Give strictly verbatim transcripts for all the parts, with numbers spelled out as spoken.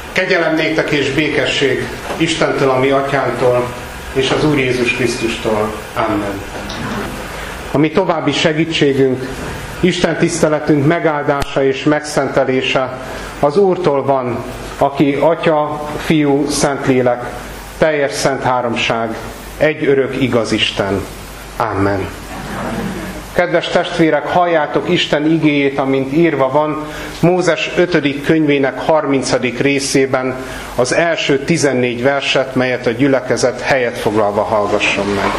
Kegyelem néktek és békesség Istentől, a mi atyánktól, és az Úr Jézus Krisztustól. Amen. A mi további segítségünk, Isten tiszteletünk megáldása és megszentelése az Úrtól van, aki Atya, Fiú, Szentlélek, teljes szent háromság, egy örök igaz Isten. Amen. Kedves testvérek, halljátok Isten igéjét, amint írva van Mózes ötödik könyvének harmincadik részében, az első tizennégy verset, melyet a gyülekezet helyet foglalva hallgasson meg.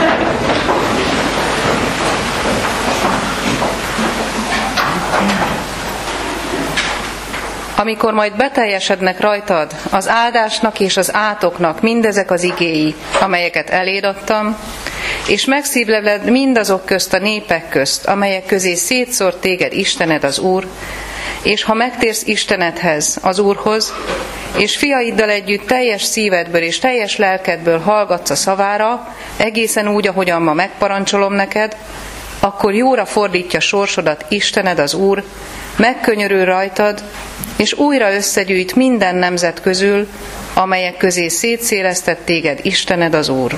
Amikor majd beteljesednek rajtad az áldásnak és az átoknak mindezek az igéi, amelyeket eléd adtam, és megszívleled mindazok közt a népek közt, amelyek közé szétszórt téged Istened az Úr, és ha megtérsz Istenedhez, az Úrhoz, és fiaiddal együtt teljes szívedből és teljes lelkedből hallgatsz a szavára, egészen úgy, ahogyan ma megparancsolom neked, akkor jóra fordítja sorsodat Istened az Úr, megkönyörül rajtad, és újra összegyűjt minden nemzet közül, amelyek közé szétszélesztett téged Istened az Úr.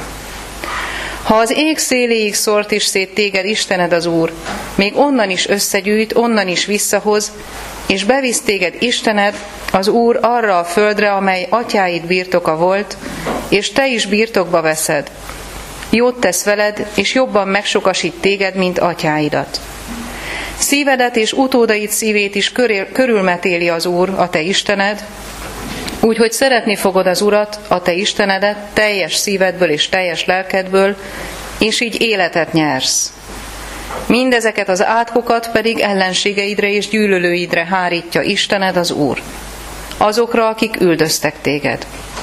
Ha az ég széléig szórt is szét téged Istened az Úr, még onnan is összegyűjt, onnan is visszahoz, és bevisz téged Istened az Úr arra a földre, amely atyáid birtoka volt, és te is birtokba veszed. Jót tesz veled, és jobban megsokasít téged, mint atyáidat. Szívedet és utódaid szívét is körülmetéli az Úr, a te Istened, úgyhogy szeretni fogod az Urat, a te Istenedet, teljes szívedből és teljes lelkedből, és így életet nyersz. Mindezeket az átkokat pedig ellenségeidre és gyűlölőidre hárítja Istened az Úr, azokra, akik üldöztek téged.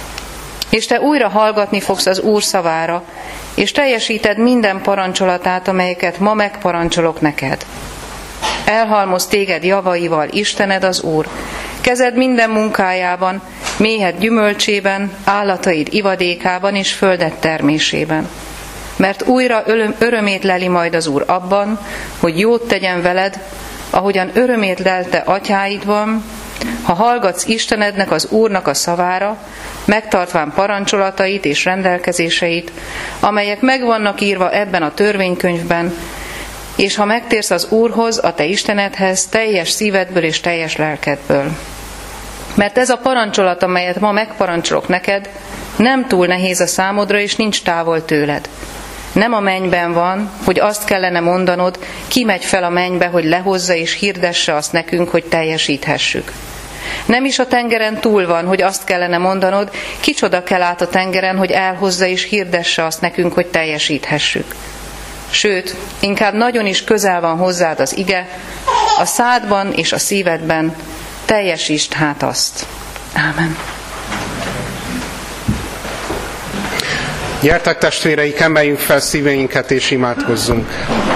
És te újra hallgatni fogsz az Úr szavára, és teljesíted minden parancsolatát, amelyeket ma megparancsolok neked. Elhalmoz téged javaival Istened az Úr, kezed minden munkájában, méhed gyümölcsében, állataid ivadékában és földet termésében. Mert újra örömét leli majd az Úr abban, hogy jót tegyen veled, ahogyan örömét lelte atyáidban, ha hallgatsz Istenednek, az Úrnak a szavára, megtartván parancsolatait és rendelkezéseit, amelyek megvannak írva ebben a törvénykönyvben, és ha megtérsz az Úrhoz, a te Istenedhez, teljes szívedből és teljes lelkedből. Mert ez a parancsolat, amelyet ma megparancsolok neked, nem túl nehéz a számodra, és nincs távol tőled. Nem a mennyben van, hogy azt kellene mondanod, ki megy fel a mennybe, hogy lehozza és hirdesse azt nekünk, hogy teljesíthessük. Nem is a tengeren túl van, hogy azt kellene mondanod, kicsoda kell át a tengeren, hogy elhozza és hirdesse azt nekünk, hogy teljesíthessük. Sőt, inkább nagyon is közel van hozzád az ige, a szádban és a szívedben, teljesítsd hát azt. Ámen. Gyertek testvéreik, emeljünk fel szíveinket és imádkozzunk.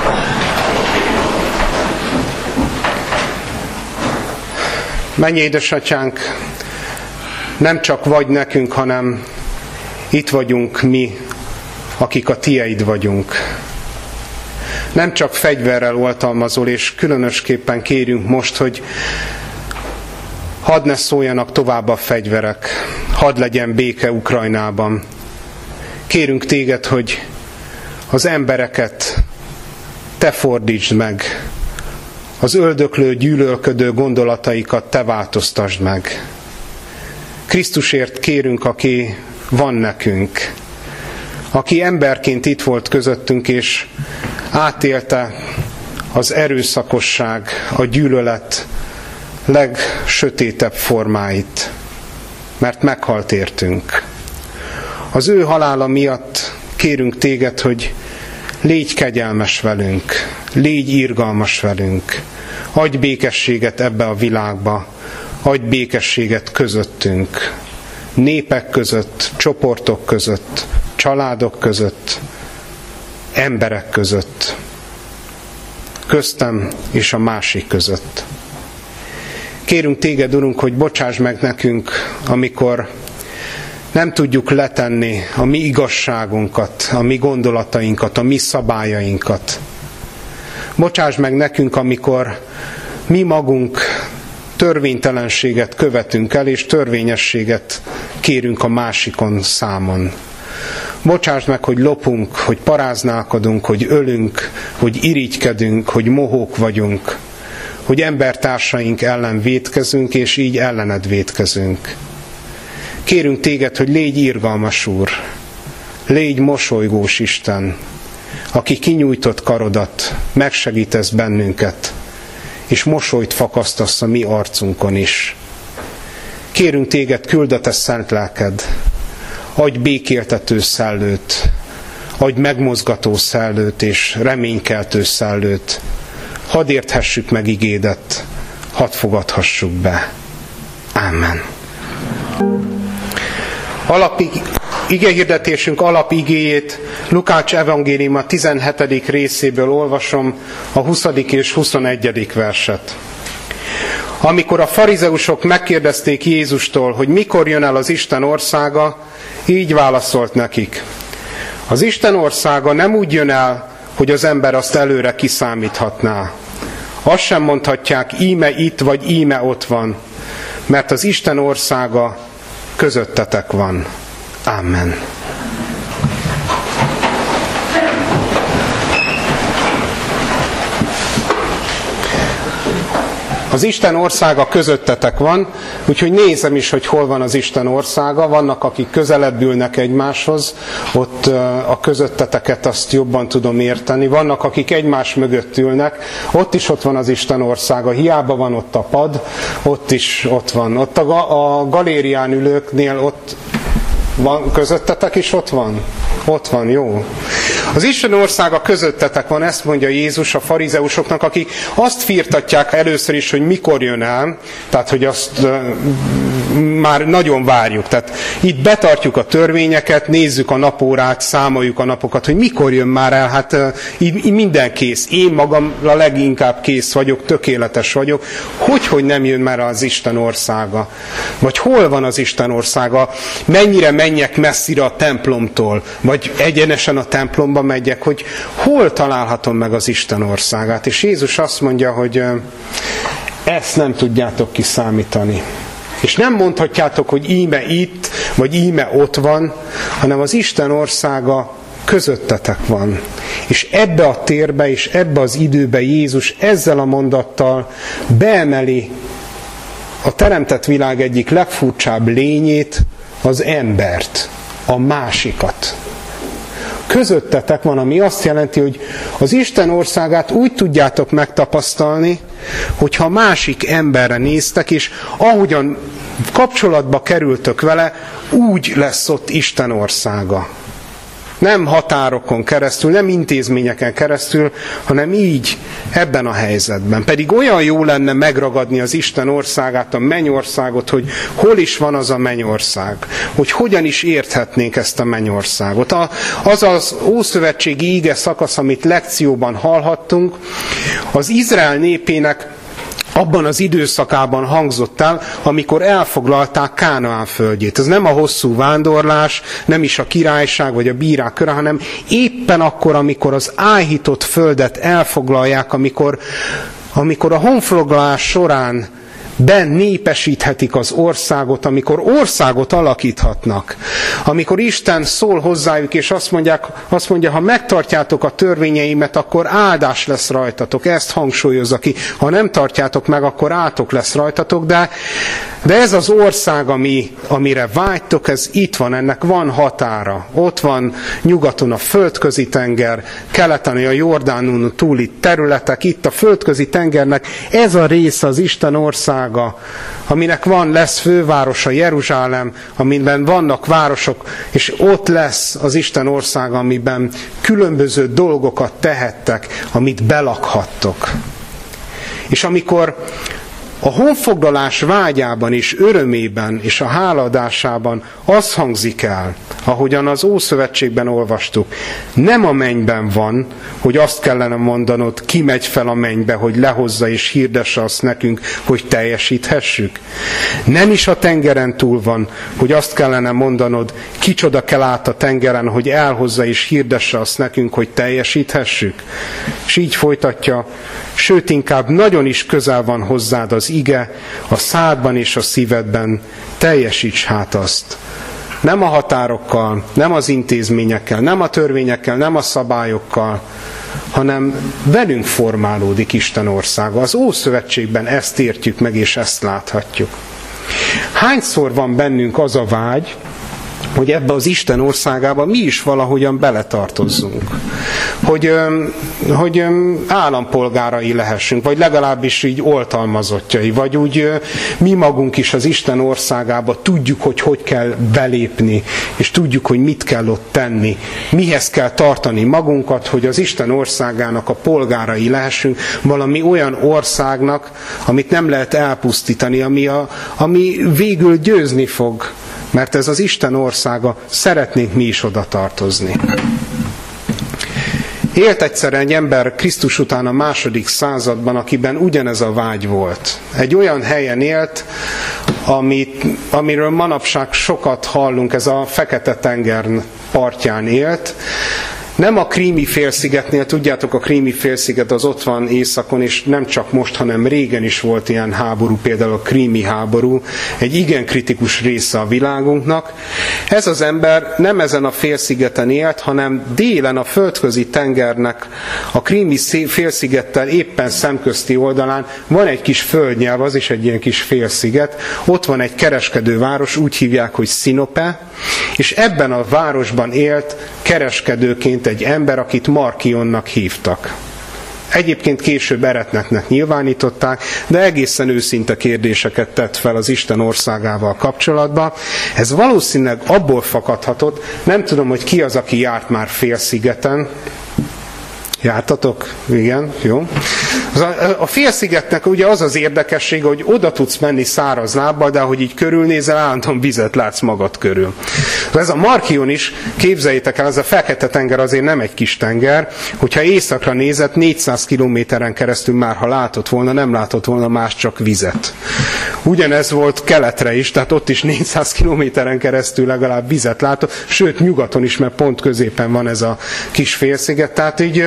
Menj, édesatyánk, nem csak vagy nekünk, hanem itt vagyunk mi, akik a tieid vagyunk. Nem csak fegyverrel oltalmazol, és különösképpen kérünk most, hogy hadd ne szóljanak tovább a fegyverek, hadd legyen béke Ukrajnában. Kérünk téged, hogy az embereket te fordítsd meg, az öldöklő, gyűlölködő gondolataikat te változtasd meg. Krisztusért kérünk, aki van nekünk, aki emberként itt volt közöttünk, és átélte az erőszakosság, a gyűlölet legsötétebb formáit, mert meghalt értünk. Az ő halála miatt kérünk téged, hogy légy kegyelmes velünk, légy irgalmas velünk, adj békességet ebbe a világba, adj békességet közöttünk, népek között, csoportok között, családok között, emberek között, köztem és a másik között. Kérünk téged, Urunk, hogy bocsáss meg nekünk, amikor nem tudjuk letenni a mi igazságunkat, a mi gondolatainkat, a mi szabályainkat. Bocsáss meg nekünk, amikor mi magunk törvénytelenséget követünk el, és törvényességet kérünk a másikon számon. Bocsásd meg, hogy lopunk, hogy paráználkodunk, hogy ölünk, hogy irigykedünk, hogy mohók vagyunk, hogy embertársaink ellen vétkezünk, és így ellened vétkezünk. Kérünk téged, hogy légy irgalmas Úr, légy mosolygós Isten, aki kinyújtott karodat, megsegítesz bennünket, és mosolyt fakasztasz a mi arcunkon is. Kérünk téged, küld a te szent lelked, adj békéltető szellőt, adj megmozgató szellőt és reménykeltő szellőt. Hadd érthessük meg igédet, hadd fogadhassuk be. Ámen. Alapi, igehirdetésünk alapigéjét Lukács evangéliuma tizenhetedik részéből olvasom, a huszadik és huszonegyedik verset. Amikor a farizeusok megkérdezték Jézustól, hogy mikor jön el az Isten országa, így válaszolt nekik. Az Isten országa nem úgy jön el, hogy az ember azt előre kiszámíthatná. Azt sem mondhatják, íme itt vagy íme ott van, mert az Isten országa közöttetek van. Amen. Az Isten országa közöttetek van, úgyhogy nézem is, hogy hol van az Isten országa. Vannak, akik közelebb ülnek egymáshoz, ott a közötteteket azt jobban tudom érteni. Vannak, akik egymás mögött ülnek, ott is ott van az Isten országa. Hiába van ott a pad, ott is ott van. Ott a, ga- a galérián ülőknél ott van, közöttetek is ott van? Ott van, jó. Az Isten országa közöttetek van, ezt mondja Jézus a farizeusoknak, akik azt firtatják először is, hogy mikor jön el, tehát hogy azt uh, már nagyon várjuk. Tehát itt betartjuk a törvényeket, nézzük a napórát, számoljuk a napokat, hogy mikor jön már el, hát uh, így, így minden kész. Én magam a leginkább kész vagyok, tökéletes vagyok. Hogy, hogy nem jön már az Isten országa? Vagy hol van az Isten országa? Mennyire menjek messzire a templomtól? Vagy egyenesen a templomba megyek, hogy hol találhatom meg az Isten országát. És Jézus azt mondja, hogy ezt nem tudjátok kiszámítani. És nem mondhatjátok, hogy íme itt, vagy íme ott van, hanem az Isten országa közöttetek van. És ebbe a térbe és ebbe az időbe Jézus ezzel a mondattal beemeli a teremtett világ egyik legfurcsább lényét, az embert, a másikat. Közöttetek van, ami azt jelenti, hogy az Isten országát úgy tudjátok megtapasztalni, hogyha másik emberre néztek, és ahogyan kapcsolatba kerültök vele, úgy lesz ott Isten országa. Nem határokon keresztül, nem intézményeken keresztül, hanem így, ebben a helyzetben. Pedig olyan jó lenne megragadni az Isten országát, a mennyországot, hogy hol is van az a mennyország, hogy hogyan is érthetnénk ezt a mennyországot. Az az ószövetségi íge szakasz, amit lekcióban hallhattunk, az Izrael népének abban az időszakában hangzott el, amikor elfoglalták Kánaán földjét. Ez nem a hosszú vándorlás, nem is a királyság vagy a bírák köre, hanem éppen akkor, amikor az áhított földet elfoglalják, amikor, amikor a honfoglalás során benépesíthetik az országot, amikor országot alakíthatnak, amikor Isten szól hozzájuk, és azt, mondják, azt mondja, ha megtartjátok a törvényeimet, akkor áldás lesz rajtatok. Ezt hangsúlyozza ki. Ha nem tartjátok meg, akkor átok lesz rajtatok, de, de ez az ország, ami, amire vágytok, ez itt van, ennek van határa. Ott van nyugaton a földközi tenger, keleten a Jordánon túli területek, itt a földközi tengernek ez a része az Isten ország, aminek van, lesz fővárosa Jeruzsálem, amiben vannak városok, és ott lesz az Isten országa, amiben különböző dolgokat tehettek, amit belakhattok. És amikor a honfoglalás vágyában és örömében és a hálaadásában az hangzik el, ahogyan az Ószövetségben olvastuk, nem a mennyben van, hogy azt kellene mondanod, ki megy fel a mennybe, hogy lehozza és hirdesse azt nekünk, hogy teljesíthessük. Nem is a tengeren túl van, hogy azt kellene mondanod, kicsoda kell át a tengeren, hogy elhozza és hirdesse azt nekünk, hogy teljesíthessük. És így folytatja, sőt inkább nagyon is közel van hozzád az az ige a szádban és a szívedben, teljesíts hát azt. Nem a határokkal, nem az intézményekkel, nem a törvényekkel, nem a szabályokkal, hanem velünk formálódik Isten országa. Az Ószövetségben ezt értjük meg, és ezt láthatjuk. Hányszor van bennünk az a vágy, hogy ebbe az Isten országába mi is valahogyan beletartozzunk. Hogy, hogy állampolgárai lehessünk, vagy legalábbis így oltalmazottjai, vagy úgy mi magunk is az Isten országába tudjuk, hogy hogy kell belépni, és tudjuk, hogy mit kell ott tenni. Mihez kell tartani magunkat, hogy az Isten országának a polgárai lehessünk, valami olyan országnak, amit nem lehet elpusztítani, ami, a, ami végül győzni fog. Mert ez az Isten országa, szeretnénk mi is oda tartozni. Élt egyszer egy ember Krisztus után a második században, akiben ugyanez a vágy volt. Egy olyan helyen élt, amit, amiről manapság sokat hallunk, ez a Fekete-tenger partján élt. Nem a Krími félszigetnél, tudjátok, a Krími félsziget az ott van északon, és nem csak most, hanem régen is volt ilyen háború, például a krími háború, egy igen kritikus része a világunknak. Ez az ember nem ezen a félszigeten élt, hanem délen a földközi tengernek, a Krími félszigettel éppen szemközti oldalán van egy kis földnyelv, az is egy ilyen kis félsziget, ott van egy kereskedőváros, úgy hívják, hogy Szinope, és ebben a városban élt kereskedőként egy ember, akit Markionnak hívtak. Egyébként később Eretneknek nyilvánították, de egészen őszinte kérdéseket tett fel az Isten országával kapcsolatban. Ez valószínűleg abból fakadhatott, nem tudom, hogy ki az, aki járt már félszigeten. Jártatok? Igen, jó. A félszigetnek ugye az az érdekessége, hogy oda tudsz menni száraz lábbal, de ahogy így körülnézel, állandóan vizet látsz magad körül. Ez a Markion is, képzeljétek el, ez a Fekete-tenger azért nem egy kis tenger, hogyha északra nézett, négyszáz kilométeren keresztül már, ha látott volna, nem látott volna más, csak vizet. Ugyanez volt keletre is, tehát ott is négyszáz kilométeren keresztül legalább vizet látott, sőt nyugaton is, mert pont középen van ez a kis félsziget, tehát így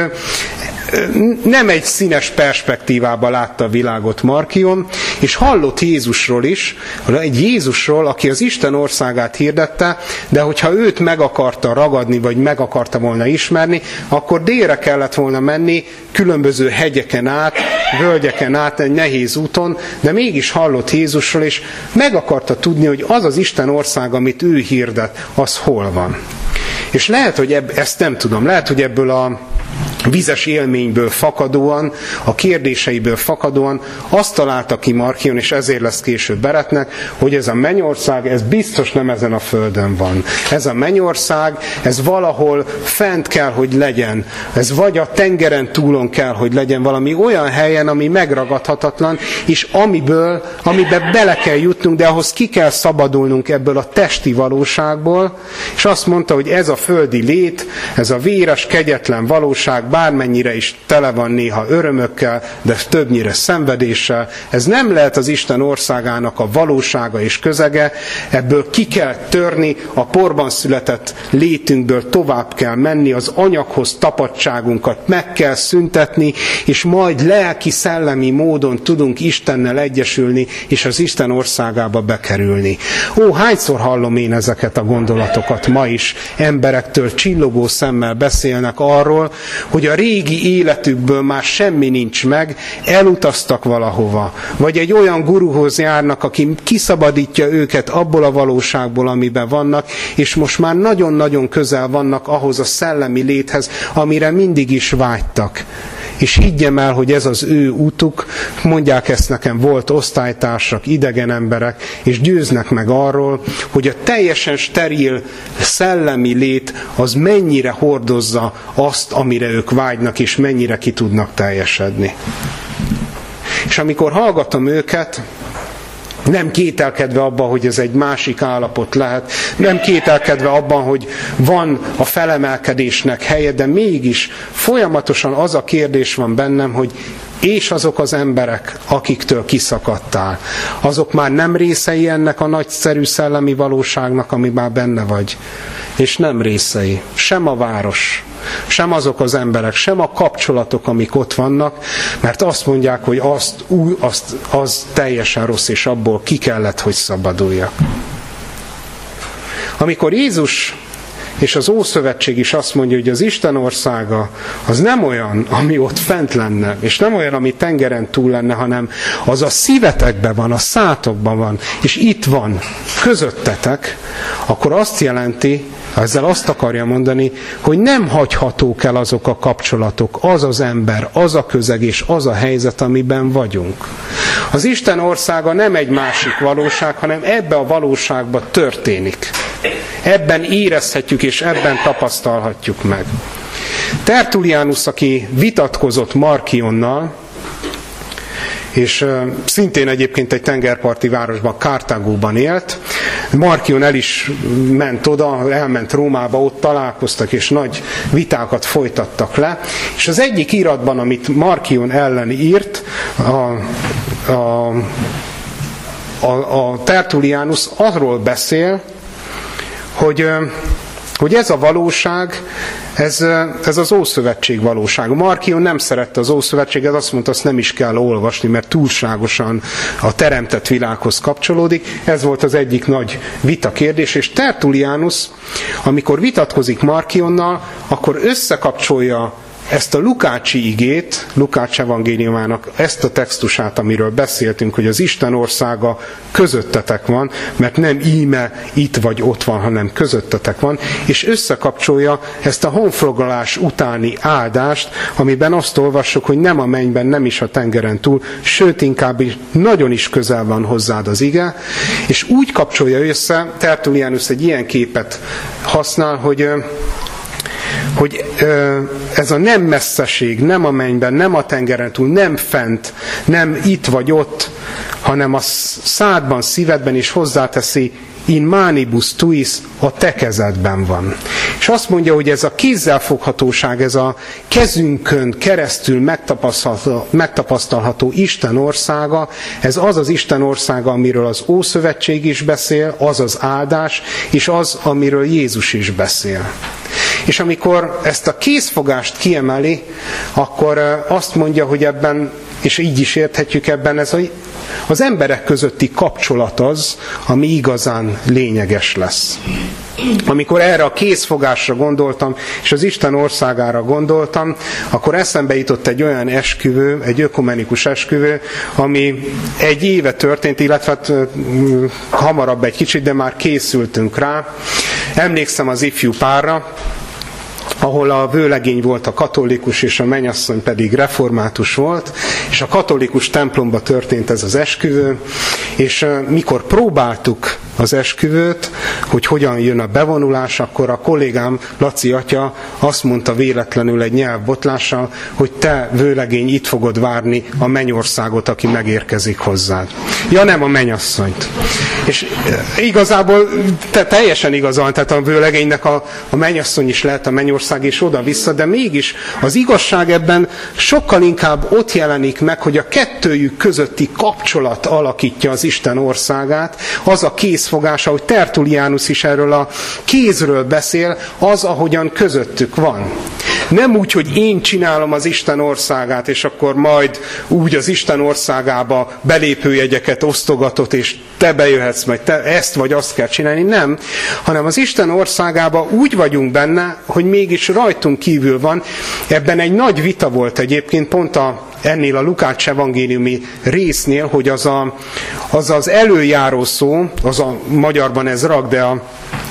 nem egy színes perspektívába látta a világot Markion, és hallott Jézusról is, egy Jézusról, aki az Isten országát hirdette, de hogyha őt meg akarta ragadni, vagy meg akarta volna ismerni, akkor délre kellett volna menni, különböző hegyeken át, völgyeken át, egy nehéz úton, de mégis hallott Jézusról, és meg akarta tudni, hogy az az Isten ország, amit ő hirdet, az hol van. És lehet, hogy ebb, ezt nem tudom, lehet, hogy ebből a vizes élményből fakadóan, a kérdéseiből fakadóan azt találta ki Markion, és ezért lesz később Eretnek, hogy ez a mennyország, ez biztos nem ezen a földön van. Ez a mennyország, ez valahol fent kell, hogy legyen. Ez vagy a tengeren túlon kell, hogy legyen, valami olyan helyen, ami megragadhatatlan, és amiből, amiben bele kell jutnunk, de ahhoz ki kell szabadulnunk ebből a testi valóságból, és azt mondta, hogy ez a földi lét, ez a véres, kegyetlen valóság, bármennyire is tele van néha örömökkel, de többnyire szenvedéssel. Ez nem lehet az Isten országának a valósága és közege, ebből ki kell törni, a porban született létünkből tovább kell menni, az anyaghoz tapadtságunkat meg kell szüntetni, és majd lelki-szellemi módon tudunk Istennel egyesülni, és az Isten országába bekerülni. Ó, hányszor hallom én ezeket a gondolatokat ma is, emberektől csillogó szemmel beszélnek arról, hogy a régi életükből már semmi nincs meg, elutaztak valahova, vagy egy olyan guruhoz járnak, aki kiszabadítja őket abból a valóságból, amiben vannak, és most már nagyon-nagyon közel vannak ahhoz a szellemi léthez, amire mindig is vágytak. És higgyem el, hogy ez az ő útuk, mondják ezt nekem, volt osztálytársak, idegen emberek, és győznek meg arról, hogy a teljesen steril szellemi lét az mennyire hordozza azt, amire ők vágynak, és mennyire ki tudnak teljesedni. És amikor hallgatom őket, nem kételkedve abban, hogy ez egy másik állapot lehet, nem kételkedve abban, hogy van a felemelkedésnek helye, de mégis folyamatosan az a kérdés van bennem, hogy és azok az emberek, akiktől kiszakadtál, azok már nem részei ennek a nagyszerű szellemi valóságnak, ami már benne vagy. és nem részei. Sem a város, sem azok az emberek, sem a kapcsolatok, amik ott vannak, mert azt mondják, hogy azt, új, azt, az teljesen rossz, és abból ki kellett, hogy szabaduljak. Amikor Jézus és az Ószövetség is azt mondja, hogy az Isten országa az nem olyan, ami ott fent lenne, és nem olyan, ami tengeren túl lenne, hanem az a szívetekben van, a szátokban van, és itt van, közöttetek, akkor azt jelenti, ezzel azt akarja mondani, hogy nem hagyhatók el azok a kapcsolatok, az az ember, az a közeg és az a helyzet, amiben vagyunk. Az Isten országa nem egy másik valóság, hanem ebbe a valóságba történik. Ebben érezhetjük és ebben tapasztalhatjuk meg. Tertullianus, aki vitatkozott Markionnal, és szintén egyébként egy tengerparti városban, Kartágóban élt. Markion el is ment oda, elment Rómába, ott találkoztak, és nagy vitákat folytattak le. És az egyik íratban, amit Markion ellen írt, a, a, a, a Tertullianus arról beszél, hogy, hogy ez a valóság, ez, ez az Ószövetség valósága. Markion nem szerette az Ószövetséget, azt mondta, azt nem is kell olvasni, mert túlságosan a teremtett világhoz kapcsolódik. Ez volt az egyik nagy vitakérdés, és Tertullianus, amikor vitatkozik Markionnal, akkor összekapcsolja ezt a Lukácsi igét, Lukács evangéliumának ezt a textusát, amiről beszéltünk, hogy az Isten országa közöttetek van, mert nem íme itt vagy ott van, hanem közöttetek van, és összekapcsolja ezt a honfoglalás utáni áldást, amiben azt olvassuk, hogy nem a mennyben, nem is a tengeren túl, sőt inkább nagyon is közel van hozzád az ige, és úgy kapcsolja össze, Tertullianus egy ilyen képet használ, hogy hogy ez a nem messzeség, nem a mennyben, nem a tengeren túl, nem fent, nem itt vagy ott, hanem a szádban, szívedben is hozzáteszi, in manibus tuis, a te kezedben van. És azt mondja, hogy ez a kézzelfoghatóság, ez a kezünkön keresztül megtapasztalható, megtapasztalható Isten országa, ez az az Isten országa, amiről az Ószövetség is beszél, az az áldás, és az, amiről Jézus is beszél. És amikor ezt a kézfogást kiemeli, akkor azt mondja, hogy ebben, és így is érthetjük ebben, ez az emberek közötti kapcsolat az, ami igazán lényeges lesz. Amikor erre a kézfogásra gondoltam, és az Isten országára gondoltam, akkor eszembe jutott egy olyan esküvő, egy ökumenikus esküvő, ami egy éve történt, illetve hát, hamarabb egy kicsit, de már készültünk rá. Emlékszem az ifjú párra, ahol a vőlegény volt a katolikus, és a mennyasszony pedig református volt, és a katolikus templomba történt ez az esküvő, és mikor próbáltuk az esküvőt, hogy hogyan jön a bevonulás, akkor a kollégám, Laci atya azt mondta véletlenül egy nyelvbotlással, hogy te, vőlegény, itt fogod várni a mennyországot, aki megérkezik hozzád. Ja, nem, a mennyasszonyt. És igazából te teljesen igazán, tehát a vőlegénynek a, a mennyasszony is lehet a mennyország, és oda-vissza, de mégis az igazság ebben sokkal inkább ott jelenik meg, hogy a kettőjük közötti kapcsolat alakítja az Isten országát, az a kézfogás, ahogy Tertullianus is erről a kézről beszél, az, ahogyan közöttük van. Nem úgy, hogy én csinálom az Isten országát, és akkor majd úgy az Isten országába belépőjegyeket osztogatott, és te bejöhetsz, majd te ezt vagy azt kell csinálni. Nem, hanem az Isten országába úgy vagyunk benne, hogy mégis rajtunk kívül van. Ebben egy nagy vita volt egyébként, pont a, ennél a Lukács evangéliumi résznél, hogy az, a, az az előjáró szó, az a magyarban ez rak, de a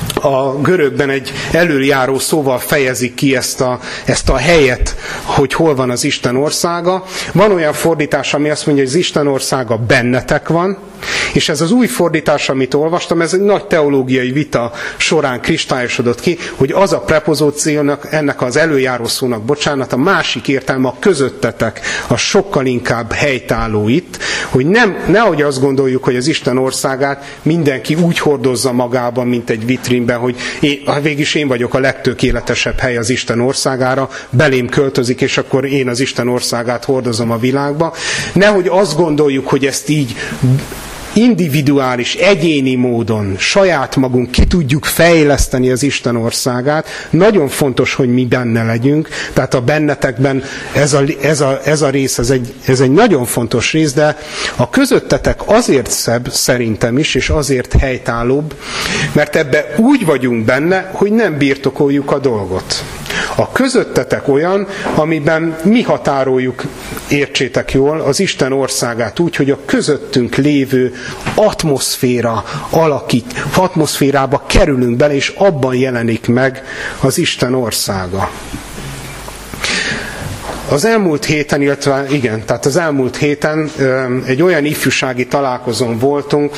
A görögben egy előjáró szóval fejezik ki ezt a, ezt a helyet, hogy hol van az Isten országa. Van olyan fordítás, ami azt mondja, hogy az Isten országa bennetek van, és ez az új fordítás, amit olvastam, ez egy nagy teológiai vita során kristályosodott ki, hogy az a prepozíciónak, ennek az előjáró szónak, bocsánat, a másik értelme a közöttetek, a sokkal inkább helytálló itt, hogy nem, nehogy azt gondoljuk, hogy az Isten országát mindenki úgy hordozza magában, mint egy vitrínben, hogy én, végülis én vagyok a legtökéletesebb hely az Isten országára, belém költözik, és akkor én az Isten országát hordozom a világba. Nehogy azt gondoljuk, hogy ezt így individuális, egyéni módon saját magunk ki tudjuk fejleszteni az Isten országát, nagyon fontos, hogy mi benne legyünk, tehát a bennetekben ez a, ez a, ez a rész, ez egy, ez egy nagyon fontos rész, de a közöttetek azért szebb szerintem is, és azért helytállóbb, mert ebbe úgy vagyunk benne, hogy nem birtokoljuk a dolgot. A közöttetek olyan, amiben mi határoljuk, értsétek jól, az Isten országát úgy, hogy a közöttünk lévő atmoszféra alakít, atmoszférába kerülünk bele, és abban jelenik meg az Isten országa. Az elmúlt héten, illetve igen, tehát az elmúlt héten egy olyan ifjúsági találkozón voltunk,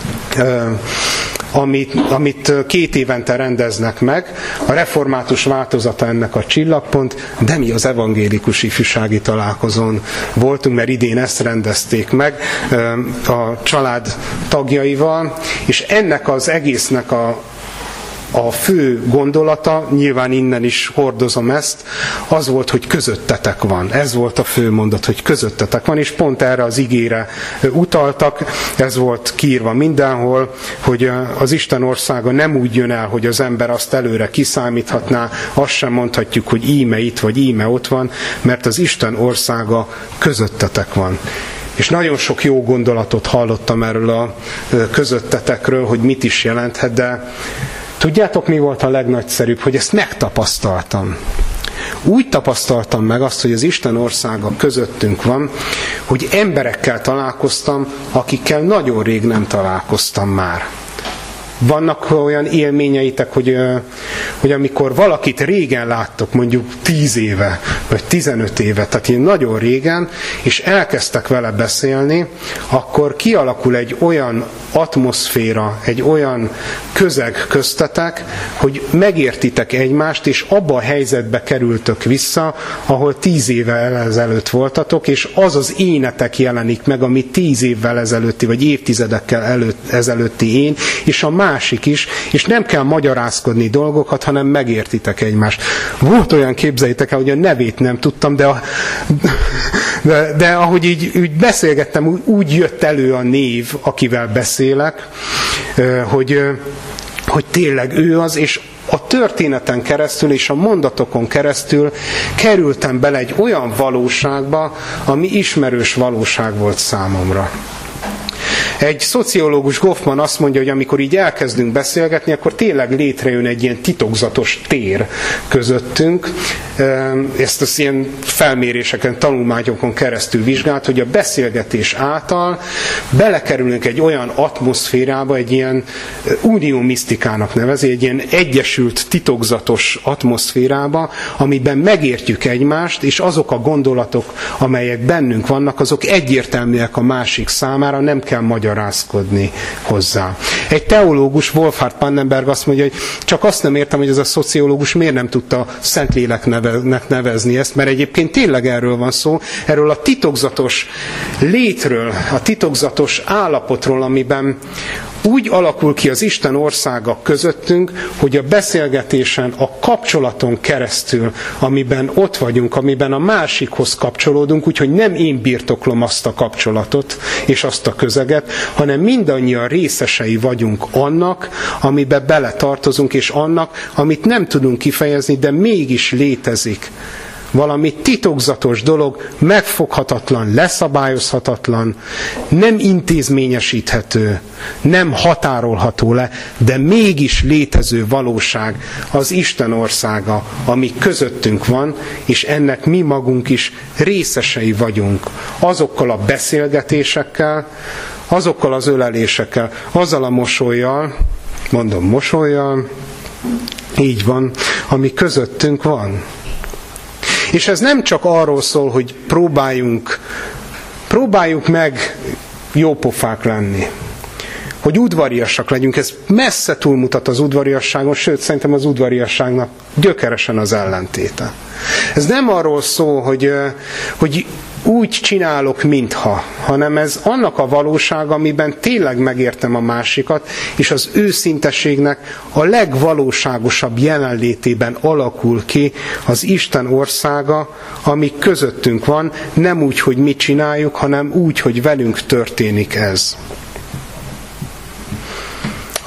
Amit, amit két évente rendeznek meg. A református változata ennek a Csillagpont, de mi az evangélikus ifjúsági találkozón voltunk, mert idén ezt rendezték meg a család tagjaival, és ennek az egésznek a A fő gondolata, nyilván innen is hordozom ezt, az volt, hogy közöttetek van. Ez volt a fő mondat, hogy közöttetek van, és pont erre az igére utaltak. Ez volt kiírva mindenhol, hogy az Isten országa nem úgy jön el, hogy az ember azt előre kiszámíthatná, azt sem mondhatjuk, hogy íme itt, vagy íme ott van, mert az Isten országa közöttetek van. És nagyon sok jó gondolatot hallottam erről a közöttetekről, hogy mit is jelenthet, de tudjátok, mi volt a legnagyszerűbb? Hogy ezt megtapasztaltam. Úgy tapasztaltam meg azt, hogy az Isten országa közöttünk van, hogy emberekkel találkoztam, akikkel nagyon rég nem találkoztam már. Vannak olyan élményeitek, hogy, hogy amikor valakit régen láttok, mondjuk tíz éve, vagy tizenöt éve, tehát ilyen nagyon régen, és elkezdtek vele beszélni, akkor kialakul egy olyan atmoszféra, egy olyan közeg köztetek, hogy megértitek egymást, és abba a helyzetbe kerültök vissza, ahol tíz évvel ezelőtt voltatok, és az az énetek jelenik meg, ami tíz évvel ezelőtti, vagy évtizedekkel előtt, ezelőtti én, és a másik is, és nem kell magyarázkodni dolgokat, hanem megértitek egymást. Volt olyan, képzeljétek el, hogy a nevét nem tudtam, de, a, de, de ahogy így, így beszélgettem, úgy, úgy jött elő a név, akivel beszélek, hogy, hogy tényleg ő az, és a történeten keresztül és a mondatokon keresztül kerültem bele egy olyan valóságba, ami ismerős valóság volt számomra. Egy szociológus, Goffman azt mondja, hogy amikor így elkezdünk beszélgetni, akkor tényleg létrejön egy ilyen titokzatos tér közöttünk. Ezt az ilyen felméréseken, tanulmányokon keresztül vizsgált, hogy a beszélgetés által belekerülünk egy olyan atmoszférába, egy ilyen uniómisztikának nevezi, egy ilyen egyesült, titokzatos atmoszférába, amiben megértjük egymást, és azok a gondolatok, amelyek bennünk vannak, azok egyértelműek a másik számára, nem kell magyarázkodni hozzá. Egy teológus, Wolfhard Pannenberg azt mondja, hogy csak azt nem értem, hogy ez a szociológus miért nem tudta Szentléleknek nevezni ezt, mert egyébként tényleg erről van szó, erről a titokzatos létről, a titokzatos állapotról, amiben úgy alakul ki az Isten országa közöttünk, hogy a beszélgetésen, a kapcsolaton keresztül, amiben ott vagyunk, amiben a másikhoz kapcsolódunk, úgyhogy nem én birtoklom azt a kapcsolatot és azt a közeget, hanem mindannyian részesei vagyunk annak, amiben beletartozunk, és annak, amit nem tudunk kifejezni, de mégis létezik. Valami titokzatos dolog, megfoghatatlan, leszabályozhatatlan, nem intézményesíthető, nem határolható le, de mégis létező valóság az Isten országa, ami közöttünk van, és ennek mi magunk is részesei vagyunk. Azokkal a beszélgetésekkel, azokkal az ölelésekkel, azzal a mosollyal, mondom mosollyal, így van, ami közöttünk van. És ez nem csak arról szól, hogy próbáljunk, próbáljuk meg jópofák lenni, hogy udvariasak legyünk. Ez messze túlmutat az udvariasságon, sőt, szerintem az udvariasságnak gyökeresen az ellentéte. Ez nem arról szól, hogy, hogy úgy csinálok, mintha, hanem ez annak a valóság, amiben tényleg megértem a másikat, és az őszinteségnek a legvalóságosabb jelenlétében alakul ki az Isten országa, ami közöttünk van, nem úgy, hogy mit csináljuk, hanem úgy, hogy velünk történik ez.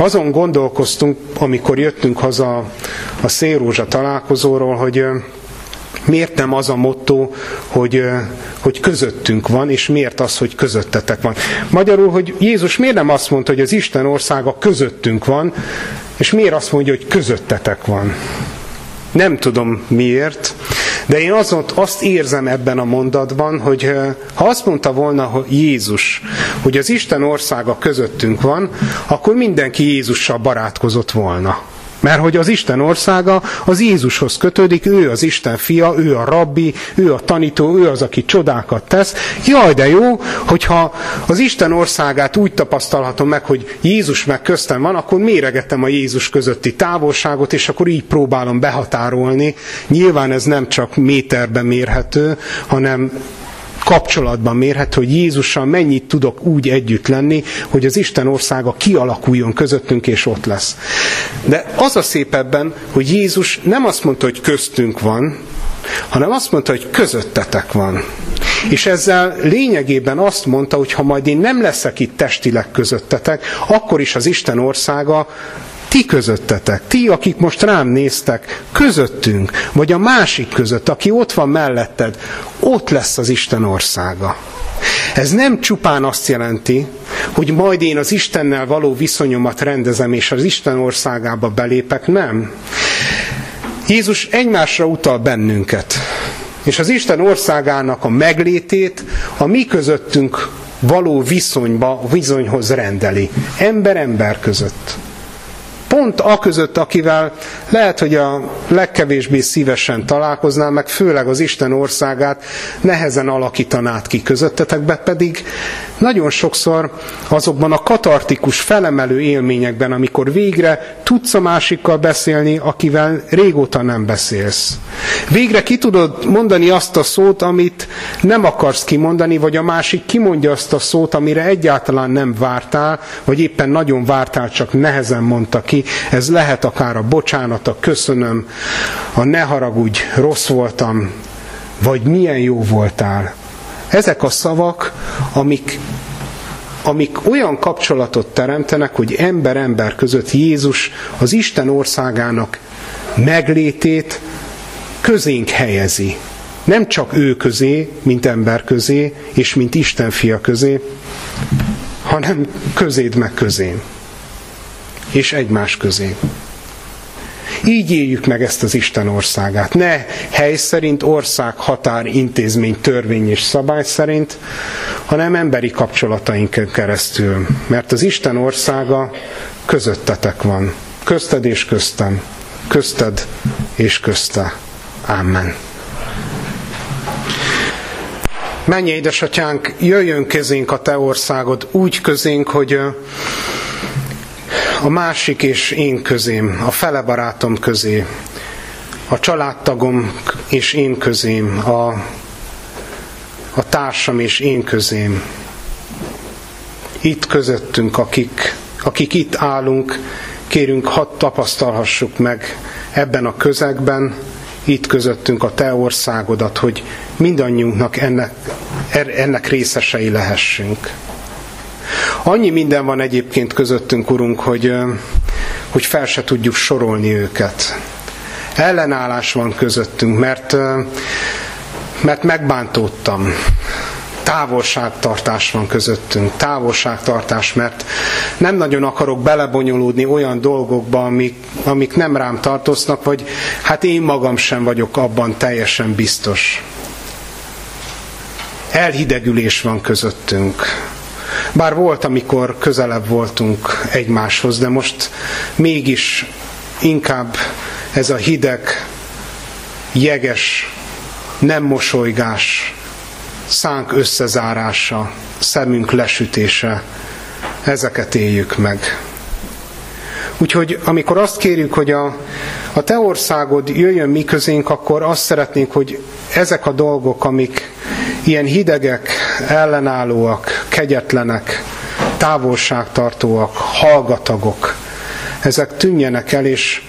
azon gondolkoztunk, amikor jöttünk haza a Szélrózsa találkozóról, hogy miért nem az a motto, hogy, hogy közöttünk van, és miért az, hogy közöttetek van. Magyarul, hogy Jézus miért nem azt mondta, hogy az Isten országa közöttünk van, és miért azt mondja, hogy közöttetek van. Nem tudom miért, de én azon, azt érzem ebben a mondatban, hogy ha azt mondta volna hogy Jézus, hogy az Isten országa közöttünk van, akkor mindenki Jézussal barátkozott volna. Mert hogy az Isten országa az Jézushoz kötődik, ő az Isten fia, ő a rabbi, ő a tanító, ő az, aki csodákat tesz. Jaj, de jó, hogyha az Isten országát úgy tapasztalhatom meg, hogy Jézus meg köztem van, akkor méregetem a Jézus közötti távolságot, és akkor így próbálom behatárolni. Nyilván ez nem csak méterben mérhető, hanem kapcsolatban mérhető, hogy Jézussal mennyit tudok úgy együtt lenni, hogy az Isten országa kialakuljon közöttünk, és ott lesz. De az a szép ebben, hogy Jézus nem azt mondta, hogy köztünk van, hanem azt mondta, hogy közöttetek van. És ezzel lényegében azt mondta, hogy ha majd én nem leszek itt testileg közöttetek, akkor is az Isten országa ti közöttetek, ti, akik most rám néztek, közöttünk, vagy a másik között, aki ott van melletted, ott lesz az Isten országa. Ez nem csupán azt jelenti, hogy majd én az Istennel való viszonyomat rendezem, és az Isten országába belépek, nem. Jézus egymásra utal bennünket, és az Isten országának a meglétét a mi közöttünk való viszonyba, viszonyhoz rendeli. Ember-ember között. Pont a között, akivel lehet, hogy a legkevésbé szívesen találkoznál, meg főleg az Isten országát nehezen alakítanád ki közöttetekbe, pedig nagyon sokszor azokban a katartikus, felemelő élményekben, amikor végre tudsz a másikkal beszélni, akivel régóta nem beszélsz. Végre ki tudod mondani azt a szót, amit nem akarsz kimondani, vagy a másik kimondja azt a szót, amire egyáltalán nem vártál, vagy éppen nagyon vártál, csak nehezen mondta ki. Ez lehet akár a bocsánat, a köszönöm, a ne haragudj, rossz voltam, vagy milyen jó voltál. Ezek a szavak, amik, amik olyan kapcsolatot teremtenek, hogy ember-ember között Jézus az Isten országának meglétét közénk helyezi. Nem csak ő közé, mint ember közé, és mint Isten fia közé, hanem közéd meg közém. És egymás közé. Így éljük meg ezt az Isten országát. Ne hely szerint, ország, határ, intézmény, törvény és szabály szerint, hanem emberi kapcsolatainkon keresztül. Mert az Isten országa közöttetek van. Közted és köztem. Közted és közte. Amen. Menj, édesatyánk, jöjjön közénk a te országod, úgy közénk, hogy a másik és én közém, a fele barátom közé, a családtagom és én közém, a, a társam és én közém. Itt közöttünk, akik, akik itt állunk, kérünk, hadd tapasztalhassuk meg ebben a közegben, itt közöttünk a te országodat, hogy mindannyiunknak ennek, ennek részesei lehessünk. Annyi minden van egyébként közöttünk, Urunk, hogy, hogy fel se tudjuk sorolni őket. Ellenállás van közöttünk, mert, mert megbántódtam. Távolságtartás van közöttünk. Távolságtartás, mert nem nagyon akarok belebonyolódni olyan dolgokba, amik, amik nem rám tartoznak, vagy hát én magam sem vagyok abban teljesen biztos. Elhidegülés van közöttünk. Bár volt, amikor közelebb voltunk egymáshoz, de most mégis inkább ez a hideg, jeges, nem mosolygás, szánk összezárása, szemünk lesütése, ezeket éljük meg. Úgyhogy amikor azt kérjük, hogy a, a te országod jöjjön mi közénk, akkor azt szeretnénk, hogy ezek a dolgok, amik ilyen hidegek, ellenállóak, kegyetlenek, távolságtartóak, hallgatagok, ezek tűnjenek el, és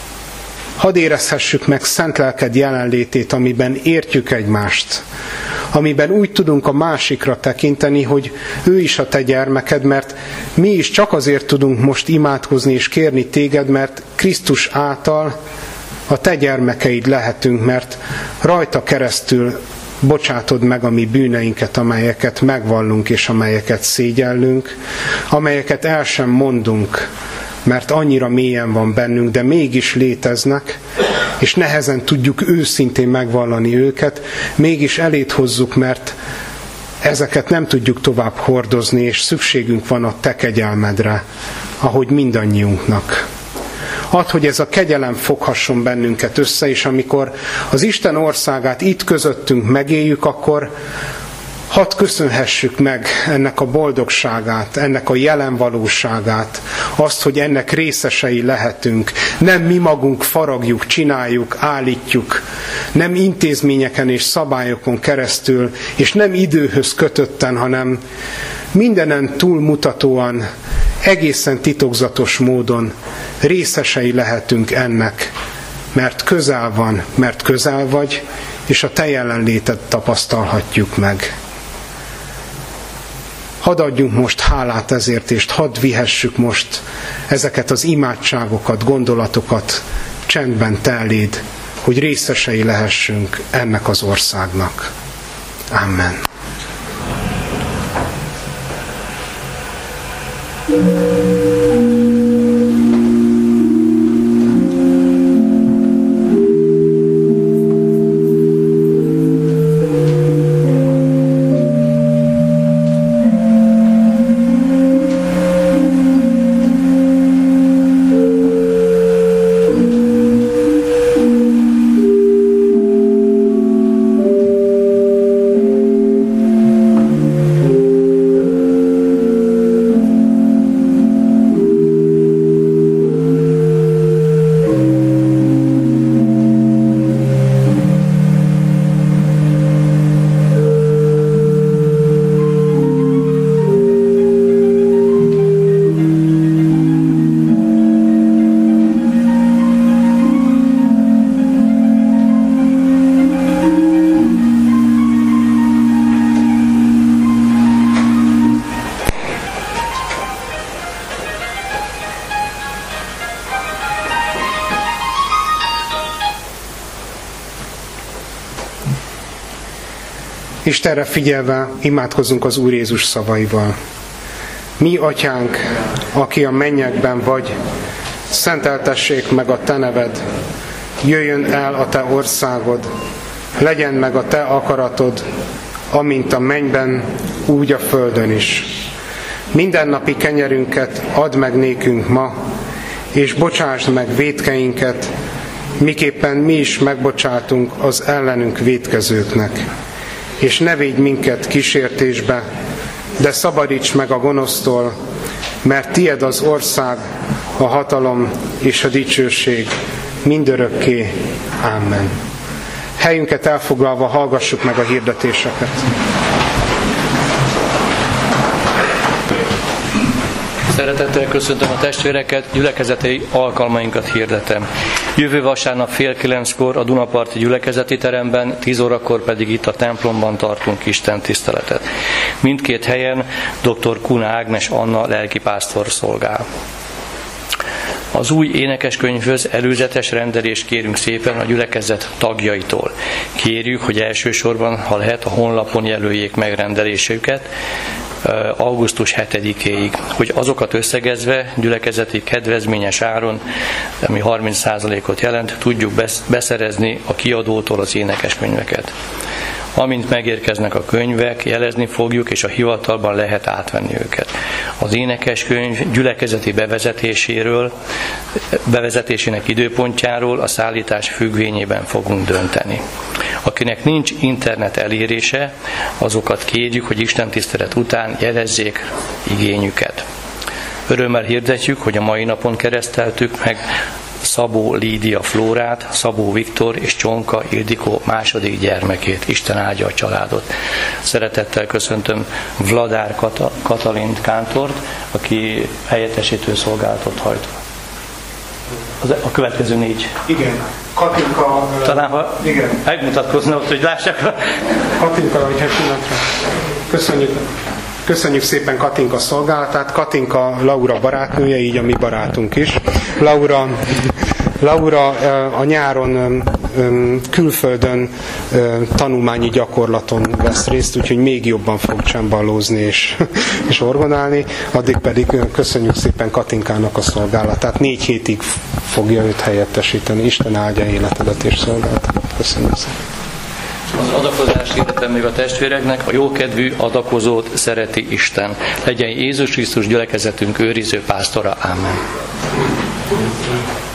hadd érezhessük meg szent lelked jelenlétét, amiben értjük egymást, amiben úgy tudunk a másikra tekinteni, hogy ő is a te gyermeked, mert mi is csak azért tudunk most imádkozni és kérni téged, mert Krisztus által a te gyermekeid lehetünk, mert rajta keresztül bocsátod meg a mi bűneinket, amelyeket megvallunk és amelyeket szégyellünk, amelyeket el sem mondunk, mert annyira mélyen van bennünk, de mégis léteznek, és nehezen tudjuk őszintén megvallani őket, mégis eléd hozzuk, mert ezeket nem tudjuk tovább hordozni, és szükségünk van a te kegyelmedre, ahogy mindannyiunknak. Add, hogy ez a kegyelem foghasson bennünket össze, és amikor az Isten országát itt közöttünk megéljük, akkor hadd köszönhessük meg ennek a boldogságát, ennek a jelen valóságát, azt, hogy ennek részesei lehetünk. Nem mi magunk faragjuk, csináljuk, állítjuk, nem intézményeken és szabályokon keresztül, és nem időhöz kötötten, hanem mindenen túlmutatóan, egészen titokzatos módon részesei lehetünk ennek, mert közel van, mert közel vagy, és a te jelenléted tapasztalhatjuk meg. Hadd adjunk most hálát ezért, és hadd vihessük most ezeket az imádságokat, gondolatokat csendben te eléd, hogy részesei lehessünk ennek az országnak. Amen. Istenre figyelve imádkozzunk az Úr Jézus szavaival. Mi, Atyánk, aki a mennyekben vagy, szenteltessék meg a te neved, jöjjön el a te országod, legyen meg a te akaratod, amint a mennyben, úgy a földön is. Mindennapi kenyerünket add meg nékünk ma, és bocsásd meg vétkeinket, miképpen mi is megbocsátunk az ellenünk vétkezőknek. És ne védj minket kísértésbe, de szabadíts meg a gonosztól, mert tied az ország, a hatalom és a dicsőség mindörökké. Amen. Helyünket elfoglalva hallgassuk meg a hirdetéseket. Szeretettel köszöntöm a testvéreket, gyülekezeti alkalmainkat hirdetem. Jövő vasárnap fél kilenckor a Dunaparti gyülekezeti teremben, tíz órakor pedig itt a templomban tartunk Isten tiszteletet. Mindkét helyen dr. Kuna Ágnes Anna lelkipásztor szolgál. Az új énekeskönyvhöz előzetes rendelést kérünk szépen a gyülekezet tagjaitól. Kérjük, hogy elsősorban, ha lehet, a honlapon jelöljék meg rendelésüket augusztus hetedikéig, hogy azokat összegezve gyülekezeti kedvezményes áron, ami harminc százalékot jelent, tudjuk beszerezni a kiadótól az énekeskönyveket. Amint megérkeznek a könyvek, jelezni fogjuk, és a hivatalban lehet átvenni őket. Az énekeskönyv gyülekezeti bevezetéséről, bevezetésének időpontjáról a szállítás függvényében fogunk dönteni. Akinek nincs internet elérése, azokat kérjük, hogy istentisztelet után jelezzék igényüket. Örömmel hirdetjük, hogy a mai napon kereszteltük meg Szabó Lídia Flórát, Szabó Viktor és Csonka Ildikó második gyermekét. Isten áldja a családot. Szeretettel köszöntöm Vladár Katalint Kántort, aki helyettesítő szolgálatot hajt. Az, a következő négy. Igen. Katinka... Talán ha igen. megmutatkozna ott, hogy lássák. Katinka, hogyha pillanatra. Köszönjük. Köszönjük szépen Katinka szolgálatát. Katinka Laura barátnője, így a mi barátunk is. Laura, Laura a nyáron külföldön tanulmányi gyakorlaton vesz részt, úgyhogy még jobban fog csembalózni és, és orgonálni. Addig pedig köszönjük szépen Katinkának a szolgálatát. Négy hétig fogja őt helyettesíteni. Isten áldja életedet és szolgálatát. Köszönjük szépen. Az adakozást hirdetem még a testvéreknek, a jókedvű adakozót szereti Isten. Legyen Jézus Krisztus gyülekezetünk őriző pásztora. Amen.